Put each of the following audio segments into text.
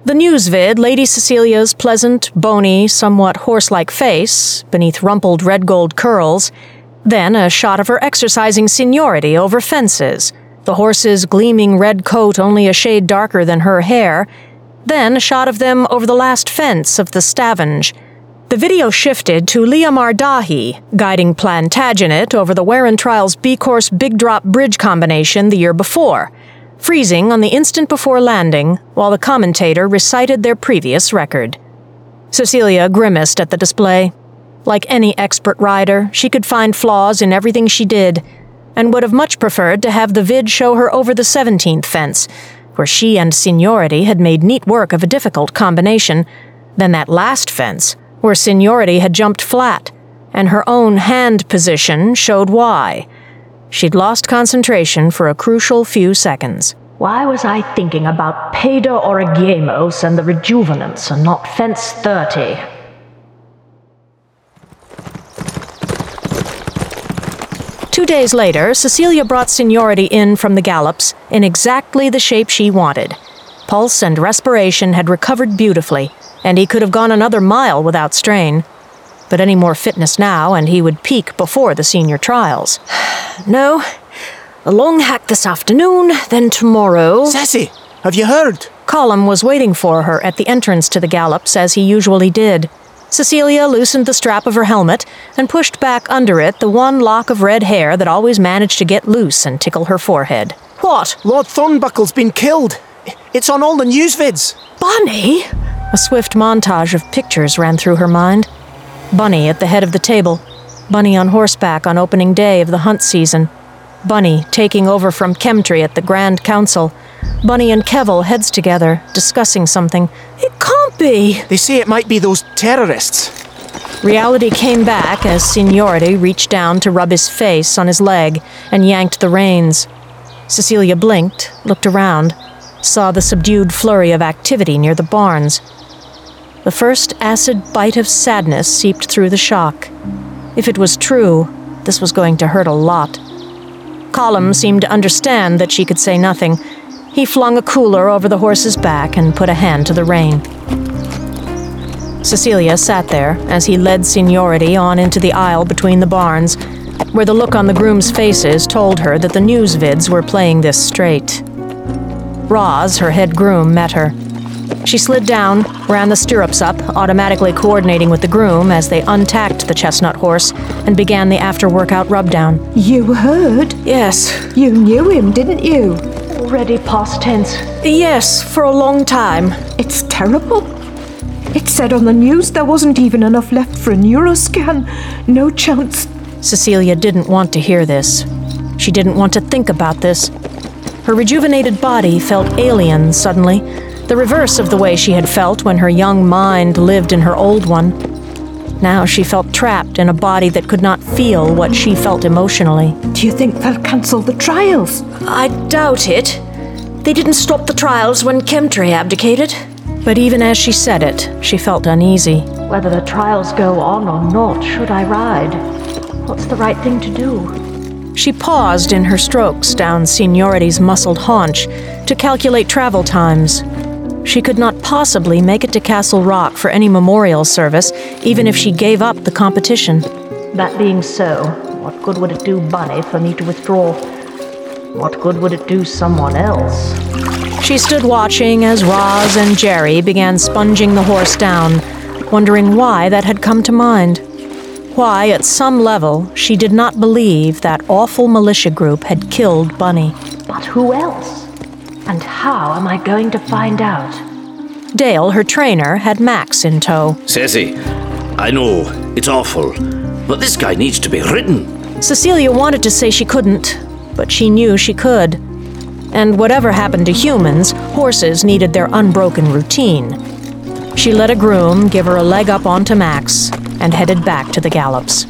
The news vid, Lady Cecilia's pleasant, bony, somewhat horse-like face, beneath rumpled red gold curls, then a shot of her exercising seniority over fences, the horse's gleaming red coat only a shade darker than her hair, then a shot of them over the last fence of the Stavenge. The video shifted to Liamar Dahi, guiding Plantagenet over the Warren Trials B-Course Big Drop Bridge combination the year before, freezing on the instant before landing while the commentator recited their previous record. Cecilia grimaced at the display. Like any expert rider, she could find flaws in everything she did, and would have much preferred to have the vid show her over the 17th fence, where she and seniority had made neat work of a difficult combination, than that last fence, where seniority had jumped flat, and her own hand position showed why. She'd lost concentration for a crucial few seconds. Why was I thinking about Peda Origamos and the Rejuvenants and not fence 30? Two days later, Cecilia brought seniority in from the gallops in exactly the shape she wanted. Pulse and respiration had recovered beautifully, and he could have gone another mile without strain. But any more fitness now, and he would peak before the senior trials. No, a long hack this afternoon, then tomorrow... Ceci, have you heard? Colum was waiting for her at the entrance to the gallops, as he usually did. Cecilia loosened the strap of her helmet and pushed back under it the one lock of red hair that always managed to get loose and tickle her forehead. What? Lord Thornbuckle's been killed. It's on all the news vids. Bunny? A swift montage of pictures ran through her mind. Bunny at the head of the table. Bunny on horseback on opening day of the hunt season. Bunny taking over from Chemtree at the Grand Council. Bunny and Kevel heads together, discussing something. It can't be! They say it might be those terrorists. Reality came back as seniority reached down to rub his face on his leg and yanked the reins. Cecilia blinked, looked around, saw the subdued flurry of activity near the barns. The first acid bite of sadness seeped through the shock. If it was true, this was going to hurt a lot. Colum seemed to understand that she could say nothing. He flung a cooler over the horse's back and put a hand to the rein. Cecilia sat there as he led seniority on into the aisle between the barns, where the look on the grooms' faces told her that the news vids were playing this straight. Roz, her head groom, met her. She slid down, ran the stirrups up, automatically coordinating with the groom as they untacked the chestnut horse and began the after-workout rub-down. You heard? Yes. You knew him, didn't you? Already past tense. Yes, for a long time. It's terrible. It said on the news there wasn't even enough left for a neuroscan. No chance. Cecilia didn't want to hear this. She didn't want to think about this. Her rejuvenated body felt alien suddenly, the reverse of the way she had felt when her young mind lived in her old one. Now she felt trapped in a body that could not feel what she felt emotionally. Do you think they'll cancel the trials? I doubt it. They didn't stop the trials when Chemtree abdicated. But even as she said it, she felt uneasy. Whether the trials go on or not, should I ride? What's the right thing to do? She paused in her strokes down seniority's muscled haunch to calculate travel times. She could not possibly make it to Castle Rock for any memorial service, even if she gave up the competition. That being so, what good would it do Bunny for me to withdraw? What good would it do someone else? She stood watching as Roz and Jerry began sponging the horse down, wondering why that had come to mind. Why, at some level, she did not believe that awful militia group had killed Bunny. But who else? And how am I going to find out? Dale, her trainer, had Max in tow. Ceci, I know, it's awful, but this guy needs to be written. Cecilia wanted to say she couldn't, but she knew she could. And whatever happened to humans, horses needed their unbroken routine. She let a groom give her a leg up onto Max and headed back to the gallops.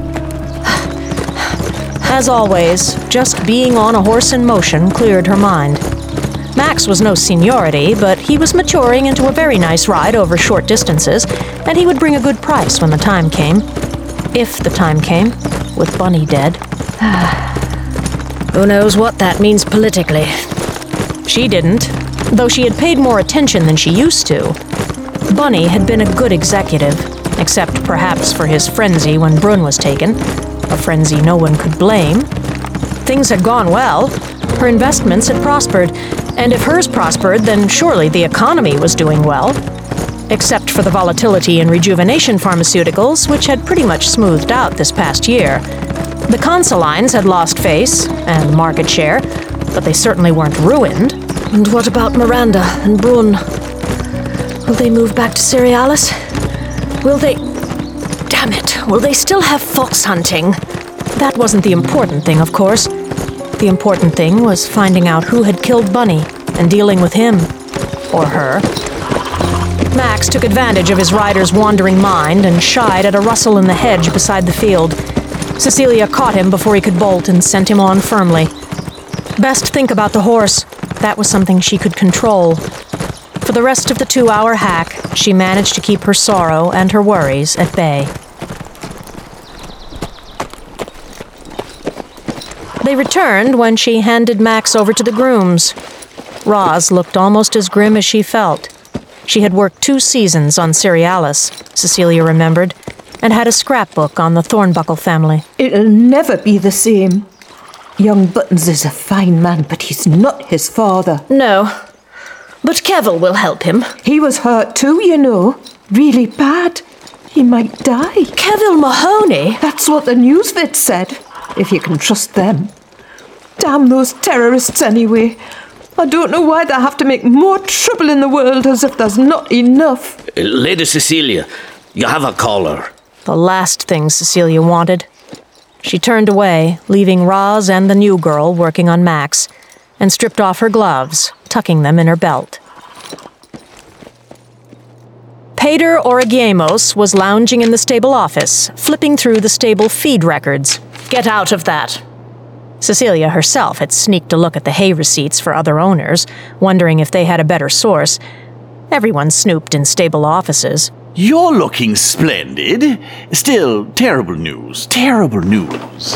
As always, just being on a horse in motion cleared her mind. Max was no seniority, but he was maturing into a very nice ride over short distances, and he would bring a good price when the time came. If the time came, with Bunny dead. Who knows what that means politically? She didn't. Though she had paid more attention than she used to, Bunny had been a good executive, except perhaps for his frenzy when Brunn was taken, a frenzy no one could blame. Things had gone well. Her investments had prospered, and if hers prospered, then surely the economy was doing well. Except for the volatility in rejuvenation pharmaceuticals, which had pretty much smoothed out this past year. The Consolines had lost face and market share, but they certainly weren't ruined. And what about Miranda and Brunn? Will they move back to Cerealis? Will they... Damn it, will they still have fox hunting? That wasn't the important thing, of course. The important thing was finding out who had killed Bunny and dealing with him. Or her. Max took advantage of his rider's wandering mind and shied at a rustle in the hedge beside the field. Cecilia caught him before he could bolt and sent him on firmly. Best think about the horse. That was something she could control. For the rest of the 2-hour hack, she managed to keep her sorrow and her worries at bay. They returned when she handed Max over to the grooms. Roz looked almost as grim as she felt. She had worked 2 seasons on Cerealis, Cecilia remembered, and had a scrapbook on the Thornbuckle family. It'll never be the same. Young Buttons is a fine man, but he's not his father. No, but Kevil will help him. He was hurt too, you know. Really bad. He might die. Kevil Mahoney? That's what the newsvid said, if you can trust them. Damn those terrorists anyway. I don't know why they have to make more trouble in the world as if there's not enough. Lady Cecilia, you have a caller. The last thing Cecilia wanted. She turned away, leaving Roz and the new girl working on Max, and stripped off her gloves, tucking them in her belt. Pater Origiemos was lounging in the stable office, flipping through the stable feed records. Get out of that. Cecilia herself had sneaked a look at the hay receipts for other owners, wondering if they had a better source. Everyone snooped in stable offices. You're looking splendid. Still, terrible news. Terrible news.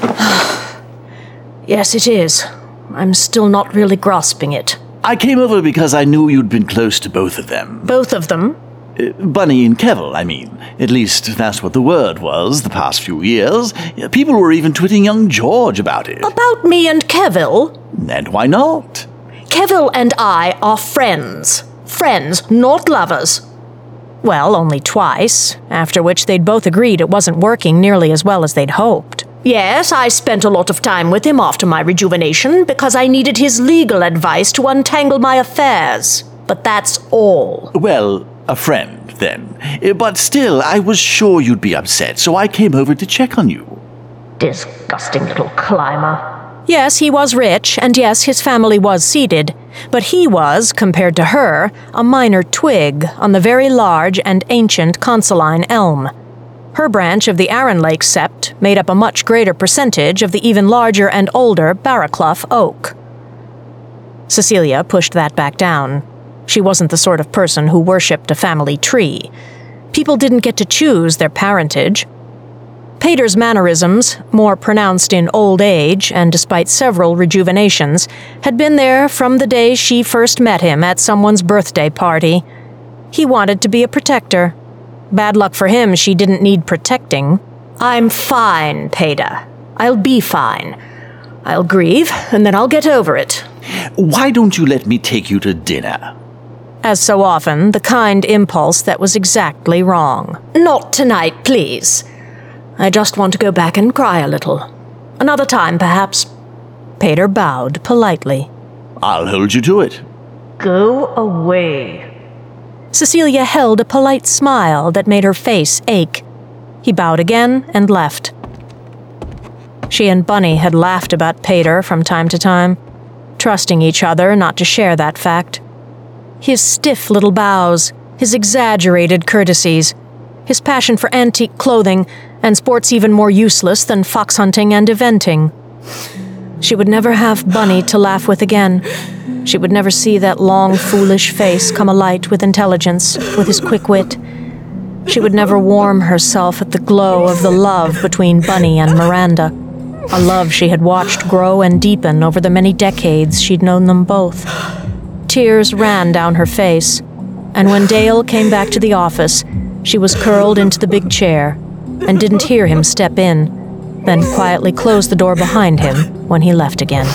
Yes, it is. I'm still not really grasping it. I came over because I knew you'd been close to both of them. Both of them? Bunny and Kevil, I mean. At least that's what the word was the past few years. People were even twitting young George about it. About me and Kevil? And why not? Kevil and I are friends. Friends, not lovers. Well, only twice, after which they'd both agreed it wasn't working nearly as well as they'd hoped. Yes, I spent a lot of time with him after my rejuvenation because I needed his legal advice to untangle my affairs. But that's all. Well, a friend, then. But still, I was sure you'd be upset, so I came over to check on you. Disgusting little climber. Yes, he was rich, and yes, his family was seated, but he was, compared to her, a minor twig on the very large and ancient Consoline elm. Her branch of the Arran Lake sept made up a much greater percentage of the even larger and older Barraclough oak. Cecilia pushed that back down. She wasn't the sort of person who worshipped a family tree. People didn't get to choose their parentage. Pater's mannerisms, more pronounced in old age and despite several rejuvenations, had been there from the day she first met him at someone's birthday party. He wanted to be a protector. Bad luck for him, she didn't need protecting. I'm fine, Pater. I'll be fine. I'll grieve, and then I'll get over it. Why don't you let me take you to dinner? As so often, the kind impulse that was exactly wrong. Not tonight, please. I just want to go back and cry a little. Another time, perhaps. Pater bowed politely. I'll hold you to it. Go away. Cecilia held a polite smile that made her face ache. He bowed again and left. She and Bunny had laughed about Pater from time to time, trusting each other not to share that fact. His stiff little bows, his exaggerated courtesies, his passion for antique clothing, and sports even more useless than fox hunting and eventing. She would never have Bunny to laugh with again. She would never see that long, foolish face come alight with intelligence, with his quick wit. She would never warm herself at the glow of the love between Bunny and Miranda, a love she had watched grow and deepen over the many decades she'd known them both. Tears ran down her face, and when Dale came back to the office, she was curled into the big chair and didn't hear him step in, then quietly closed the door behind him when he left again.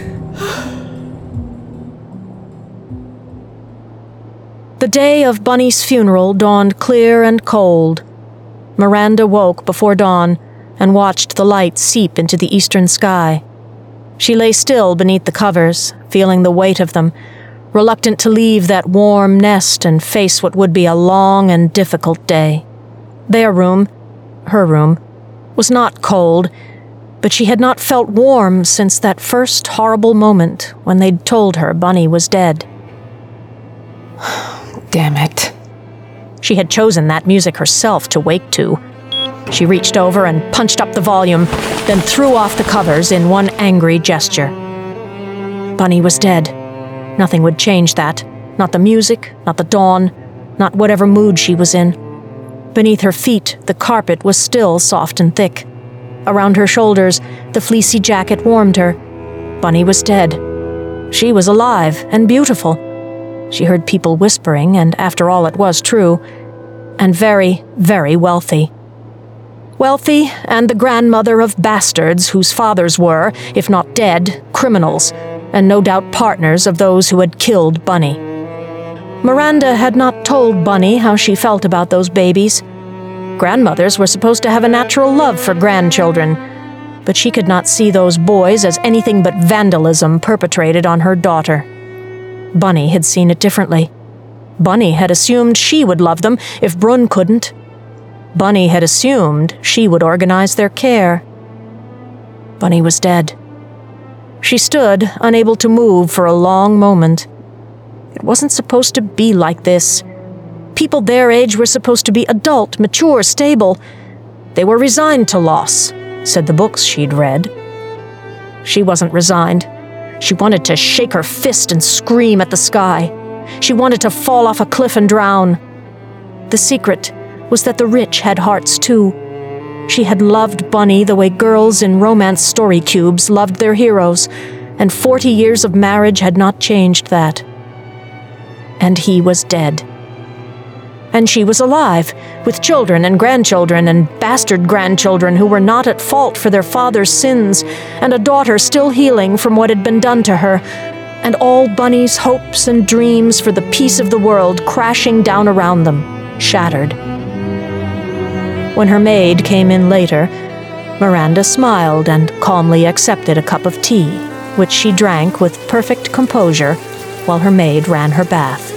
The day of Bunny's funeral dawned clear and cold. Miranda woke before dawn and watched the light seep into the eastern sky. She lay still beneath the covers, feeling the weight of them, reluctant to leave that warm nest and face what would be a long and difficult day. Their room, her room, was not cold, but she had not felt warm since that first horrible moment when they'd told her Bunny was dead. Damn it. She had chosen that music herself to wake to. She reached over and punched up the volume, then threw off the covers in one angry gesture. Bunny was dead. Nothing would change that. Not the music, not the dawn, not whatever mood she was in. Beneath her feet, the carpet was still soft and thick. Around her shoulders, the fleecy jacket warmed her. Bunny was dead. She was alive and beautiful. She heard people whispering, and after all, it was true. And very, very wealthy. Wealthy, and the grandmother of bastards whose fathers were, if not dead, criminals, and no doubt partners of those who had killed Bunny. Miranda had not told Bunny how she felt about those babies. Grandmothers were supposed to have a natural love for grandchildren, but she could not see those boys as anything but vandalism perpetrated on her daughter. Bunny had seen it differently. Bunny had assumed she would love them if Brun couldn't. Bunny had assumed she would organize their care. Bunny was dead. She stood, unable to move for a long moment. It wasn't supposed to be like this. People their age were supposed to be adult, mature, stable. They were resigned to loss, said the books she'd read. She wasn't resigned. She wanted to shake her fist and scream at the sky. She wanted to fall off a cliff and drown. The secret was that the rich had hearts too. She had loved Bunny the way girls in romance story cubes loved their heroes, and 40 years of marriage had not changed that. And he was dead. And she was alive, with children and grandchildren and bastard grandchildren who were not at fault for their father's sins, and a daughter still healing from what had been done to her, and all Bunny's hopes and dreams for the peace of the world crashing down around them, shattered. When her maid came in later, Miranda smiled and calmly accepted a cup of tea, which she drank with perfect composure while her maid ran her bath.